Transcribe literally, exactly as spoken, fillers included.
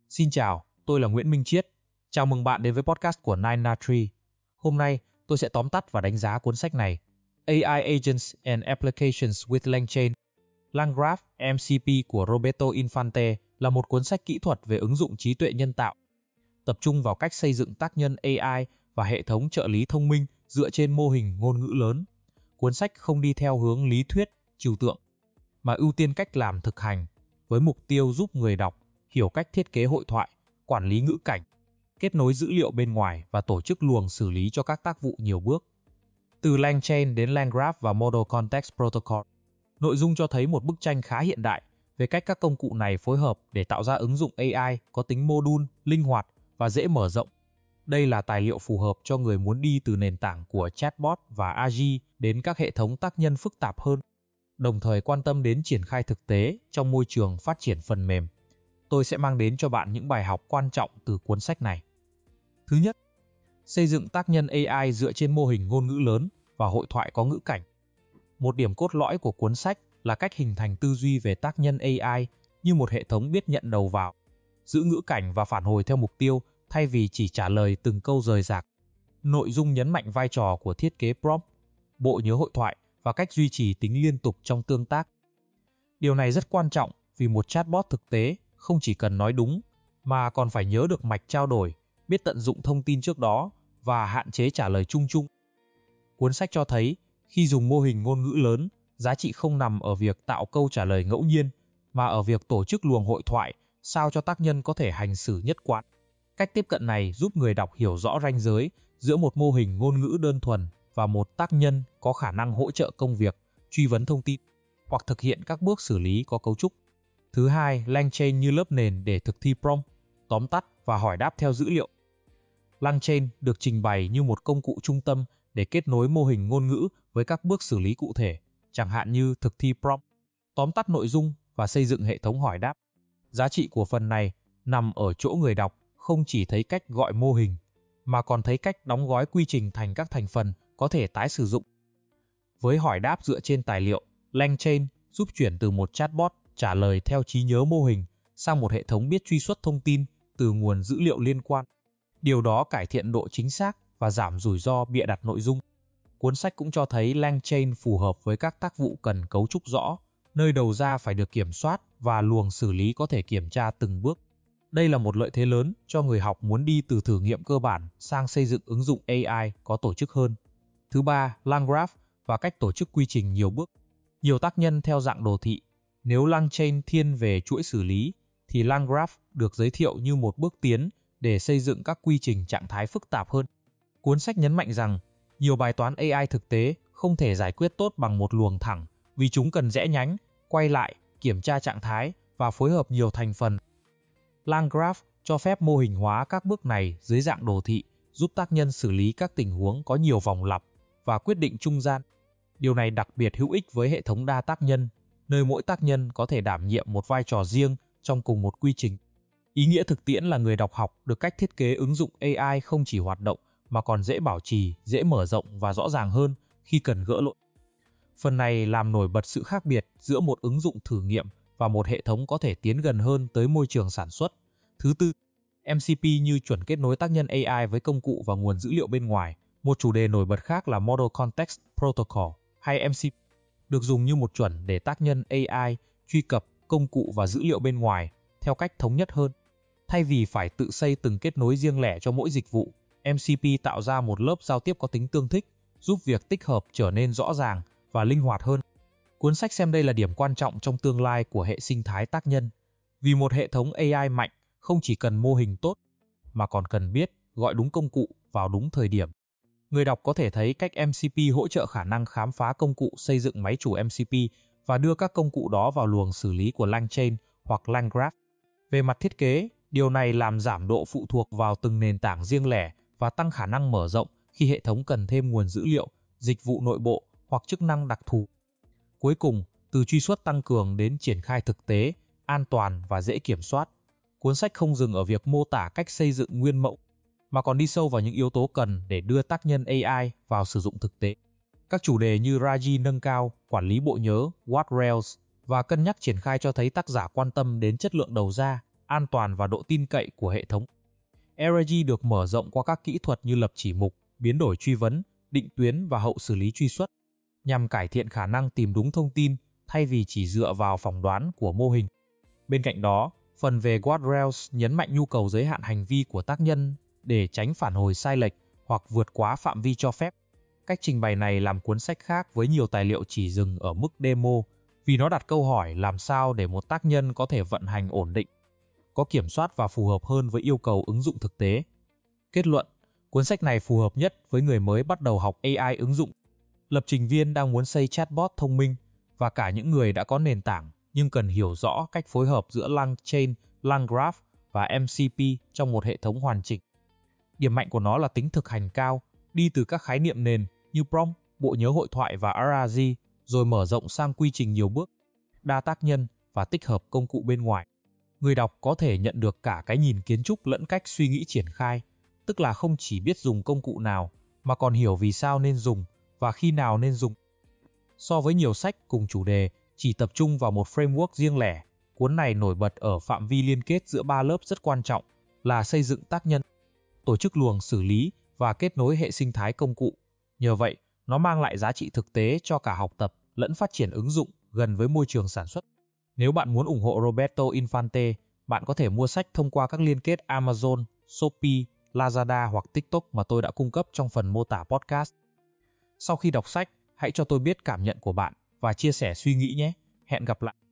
Xin chào, tôi là Nguyễn Minh Chiết. Chào mừng bạn đến với podcast của Nine Na Tree. Hôm nay, tôi sẽ tóm tắt và đánh giá cuốn sách này. a i Agents and Applications with LangChain. LangGraph em xê pê của Roberto Infante là một cuốn sách kỹ thuật về ứng dụng trí tuệ nhân tạo, tập trung vào cách xây dựng tác nhân a i và hệ thống trợ lý thông minh dựa trên mô hình ngôn ngữ lớn. Cuốn sách không đi theo hướng lý thuyết, trừu tượng, mà ưu tiên cách làm thực hành, với mục tiêu giúp người đọc hiểu cách thiết kế hội thoại, quản lý ngữ cảnh, kết nối dữ liệu bên ngoài và tổ chức luồng xử lý cho các tác vụ nhiều bước. Từ LangChain đến LangGraph và Model Context Protocol, nội dung cho thấy một bức tranh khá hiện đại về cách các công cụ này phối hợp để tạo ra ứng dụng a i có tính mô đun, linh hoạt và dễ mở rộng. Đây là tài liệu phù hợp cho người muốn đi từ nền tảng của chatbot và a i đến các hệ thống tác nhân phức tạp hơn, đồng thời quan tâm đến triển khai thực tế trong môi trường phát triển phần mềm. Tôi sẽ mang đến cho bạn những bài học quan trọng từ cuốn sách này. Thứ nhất, xây dựng tác nhân a i dựa trên mô hình ngôn ngữ lớn và hội thoại có ngữ cảnh. Một điểm cốt lõi của cuốn sách là cách hình thành tư duy về tác nhân a i như một hệ thống biết nhận đầu vào, giữ ngữ cảnh và phản hồi theo mục tiêu thay vì chỉ trả lời từng câu rời rạc. Nội dung nhấn mạnh vai trò của thiết kế prompt, bộ nhớ hội thoại và cách duy trì tính liên tục trong tương tác. Điều này rất quan trọng vì một chatbot thực tế không chỉ cần nói đúng, mà còn phải nhớ được mạch trao đổi, biết tận dụng thông tin trước đó và hạn chế trả lời chung chung. Cuốn sách cho thấy, khi dùng mô hình ngôn ngữ lớn, giá trị không nằm ở việc tạo câu trả lời ngẫu nhiên, mà ở việc tổ chức luồng hội thoại sao cho tác nhân có thể hành xử nhất quán. Cách tiếp cận này giúp người đọc hiểu rõ ranh giới giữa một mô hình ngôn ngữ đơn thuần và một tác nhân có khả năng hỗ trợ công việc, truy vấn thông tin, hoặc thực hiện các bước xử lý có cấu trúc. Thứ hai, LangChain như lớp nền để thực thi prompt, tóm tắt và hỏi đáp theo dữ liệu. LangChain được trình bày như một công cụ trung tâm để kết nối mô hình ngôn ngữ với các bước xử lý cụ thể, chẳng hạn như thực thi prompt, tóm tắt nội dung và xây dựng hệ thống hỏi đáp. Giá trị của phần này nằm ở chỗ người đọc không chỉ thấy cách gọi mô hình, mà còn thấy cách đóng gói quy trình thành các thành phần có thể tái sử dụng. Với hỏi đáp dựa trên tài liệu, LangChain giúp chuyển từ một chatbot trả lời theo trí nhớ mô hình sang một hệ thống biết truy xuất thông tin từ nguồn dữ liệu liên quan. Điều đó cải thiện độ chính xác và giảm rủi ro bịa đặt nội dung. Cuốn sách cũng cho thấy LangChain phù hợp với các tác vụ cần cấu trúc rõ, nơi đầu ra phải được kiểm soát và luồng xử lý có thể kiểm tra từng bước. Đây là một lợi thế lớn cho người học muốn đi từ thử nghiệm cơ bản sang xây dựng ứng dụng a i có tổ chức hơn. Thứ ba, LangGraph và cách tổ chức quy trình nhiều bước. Nhiều tác nhân theo dạng đồ thị. Nếu LangChain thiên về chuỗi xử lý, thì LangGraph được giới thiệu như một bước tiến để xây dựng các quy trình trạng thái phức tạp hơn. Cuốn sách nhấn mạnh rằng, nhiều bài toán a i thực tế không thể giải quyết tốt bằng một luồng thẳng, vì chúng cần rẽ nhánh, quay lại, kiểm tra trạng thái và phối hợp nhiều thành phần. LangGraph cho phép mô hình hóa các bước này dưới dạng đồ thị, giúp tác nhân xử lý các tình huống có nhiều vòng lặp và quyết định trung gian. Điều này đặc biệt hữu ích với hệ thống đa tác nhân, nơi mỗi tác nhân có thể đảm nhiệm một vai trò riêng trong cùng một quy trình. Ý nghĩa thực tiễn là người đọc học được cách thiết kế ứng dụng a i không chỉ hoạt động mà còn dễ bảo trì, dễ mở rộng và rõ ràng hơn khi cần gỡ lỗi. Phần này làm nổi bật sự khác biệt giữa một ứng dụng thử nghiệm và một hệ thống có thể tiến gần hơn tới môi trường sản xuất. Thứ tư, em xê pê như chuẩn kết nối tác nhân a i với công cụ và nguồn dữ liệu bên ngoài. Một chủ đề nổi bật khác là Model Context Protocol hay em xê pê, được dùng như một chuẩn để tác nhân a i truy cập công cụ và dữ liệu bên ngoài theo cách thống nhất hơn. Thay vì phải tự xây từng kết nối riêng lẻ cho mỗi dịch vụ, em xê pê tạo ra một lớp giao tiếp có tính tương thích, giúp việc tích hợp trở nên rõ ràng và linh hoạt hơn. Cuốn sách xem đây là điểm quan trọng trong tương lai của hệ sinh thái tác nhân, vì một hệ thống a i mạnh không chỉ cần mô hình tốt, mà còn cần biết gọi đúng công cụ vào đúng thời điểm. Người đọc có thể thấy cách em xê pê hỗ trợ khả năng khám phá công cụ xây dựng máy chủ em xê pê và đưa các công cụ đó vào luồng xử lý của LangChain hoặc LangGraph. Về mặt thiết kế, điều này làm giảm độ phụ thuộc vào từng nền tảng riêng lẻ và tăng khả năng mở rộng khi hệ thống cần thêm nguồn dữ liệu, dịch vụ nội bộ hoặc chức năng đặc thù. Cuối cùng, từ truy xuất tăng cường đến triển khai thực tế, an toàn và dễ kiểm soát, cuốn sách không dừng ở việc mô tả cách xây dựng nguyên mẫu, mà còn đi sâu vào những yếu tố cần để đưa tác nhân a i vào sử dụng thực tế. Các chủ đề như Raji nâng cao, quản lý bộ nhớ, What Rails và cân nhắc triển khai cho thấy tác giả quan tâm đến chất lượng đầu ra, an toàn và độ tin cậy của hệ thống. e rờ giê được mở rộng qua các kỹ thuật như lập chỉ mục, biến đổi truy vấn, định tuyến và hậu xử lý truy xuất, nhằm cải thiện khả năng tìm đúng thông tin thay vì chỉ dựa vào phỏng đoán của mô hình. Bên cạnh đó, phần về guardrails nhấn mạnh nhu cầu giới hạn hành vi của tác nhân để tránh phản hồi sai lệch hoặc vượt quá phạm vi cho phép. Cách trình bày này làm cuốn sách khác với nhiều tài liệu chỉ dừng ở mức demo vì nó đặt câu hỏi làm sao để một tác nhân có thể vận hành ổn định, có kiểm soát và phù hợp hơn với yêu cầu ứng dụng thực tế. Kết luận, cuốn sách này phù hợp nhất với người mới bắt đầu học a i ứng dụng, lập trình viên đang muốn xây chatbot thông minh và cả những người đã có nền tảng nhưng cần hiểu rõ cách phối hợp giữa LangChain, LangGraph và em xê pê trong một hệ thống hoàn chỉnh. Điểm mạnh của nó là tính thực hành cao, đi từ các khái niệm nền như prompt, bộ nhớ hội thoại và rờ rờ giê, rồi mở rộng sang quy trình nhiều bước, đa tác nhân và tích hợp công cụ bên ngoài. Người đọc có thể nhận được cả cái nhìn kiến trúc lẫn cách suy nghĩ triển khai, tức là không chỉ biết dùng công cụ nào, mà còn hiểu vì sao nên dùng và khi nào nên dùng. So với nhiều sách cùng chủ đề chỉ tập trung vào một framework riêng lẻ, cuốn này nổi bật ở phạm vi liên kết giữa ba lớp rất quan trọng là xây dựng tác nhân, tổ chức luồng xử lý và kết nối hệ sinh thái công cụ. Nhờ vậy, nó mang lại giá trị thực tế cho cả học tập lẫn phát triển ứng dụng gần với môi trường sản xuất. Nếu bạn muốn ủng hộ Roberto Infante, bạn có thể mua sách thông qua các liên kết Amazon, Shopee, Lazada hoặc TikTok mà tôi đã cung cấp trong phần mô tả podcast. Sau khi đọc sách, hãy cho tôi biết cảm nhận của bạn và chia sẻ suy nghĩ nhé. Hẹn gặp lại.